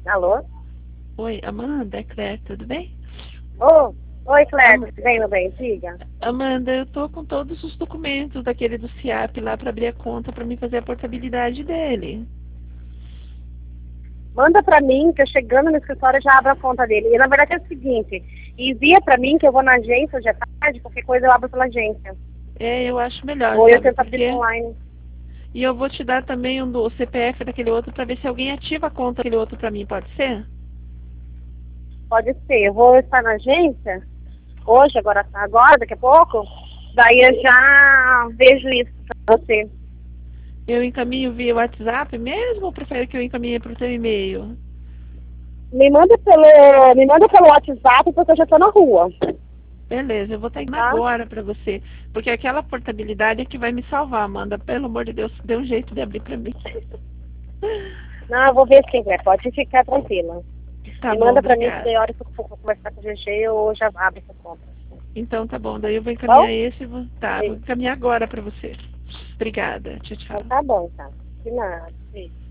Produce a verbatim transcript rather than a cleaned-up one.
Alô? Oi, Amanda, é Claire, tudo bem? Oh, oi, Cléber, Am- tudo bem, meu bem? Diga. Amanda, eu tô com todos os documentos daquele do SIAP lá para abrir a conta para me fazer a portabilidade dele. Manda pra mim, que eu chegando no escritório já abro a conta dele. E na verdade é o seguinte, envia pra mim que eu vou na agência hoje à tarde, qualquer coisa eu abro pela agência. É, eu acho melhor, Ou eu sabe tento por abrir quê? online. E eu vou te dar também um do C P F daquele outro para ver se alguém ativa a conta daquele outro para mim, pode ser? Pode ser. Eu vou estar na agência hoje, agora, agora, daqui a pouco. Daí eu já vejo isso pra você. Eu encaminho via WhatsApp mesmo ou prefere que eu encaminhe para o seu e-mail? Me manda pelo, me manda pelo WhatsApp porque eu já tô na rua, Beleza, eu vou estar indo tá? agora para você, porque aquela portabilidade é que vai me salvar, Amanda. Pelo amor de Deus, dê um jeito de abrir para mim. Não, eu vou ver sim, Cléber. Pode ficar tranquila. Tá Me bom, manda pra mim que daí obrigada. a hora que eu for conversar com o G G eu já abro essa conta. Então tá bom, daí eu vou Tá bom? encaminhar esse, e vou, tá, vou Sim. encaminhar agora para você. Obrigada, tchau, Então tchau. tá bom, tá. De nada. Sim.